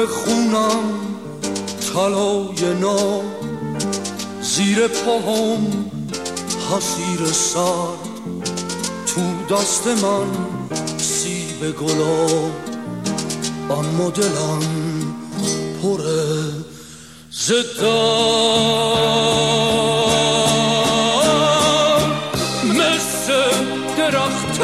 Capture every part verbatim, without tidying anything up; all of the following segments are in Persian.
به خونم طلای ناب، زیر پاهم حصیر سرد، تو دست من سیب گلاب، اما دلم پره زدم. مثل درخت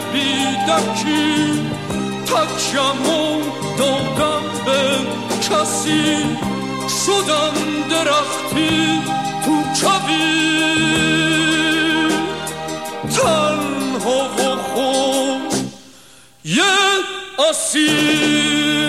بیدکی تکیم و دادم به کسی، شدم درختی تو کویر، تنها و خود یه اسیر.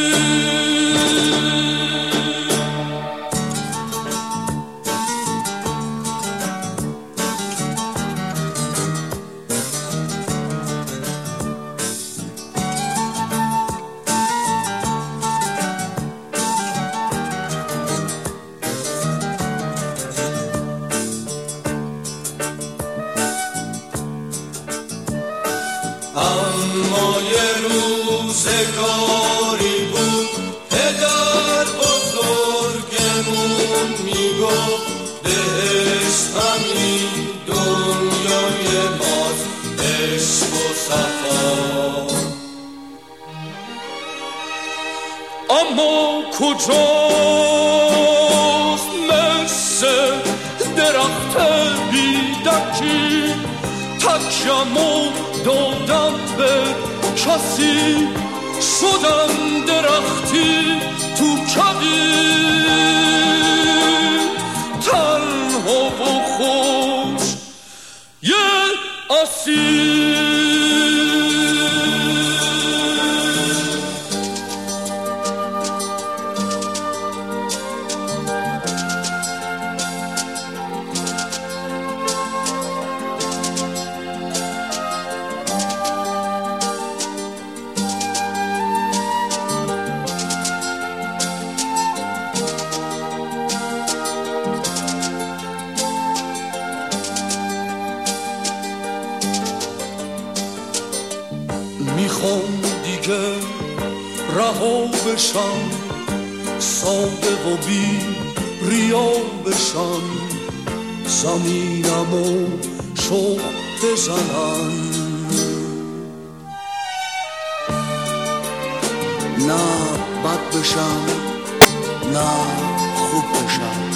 اما یه روزگاری بود پدر بزرگمون میگفت بهشت همین دنیای ماست، عشق و صفا. اما کجاست مثل درخت بیدکی تکیم و دادم به کسی، شدم درختی تو کویر، تنها و خوش یه اسیر. میخوام دیگه رها بشم، ساده و بی ریا بشم، زمینمو شوق بزنم، نه بد بشم نه خوب بشم.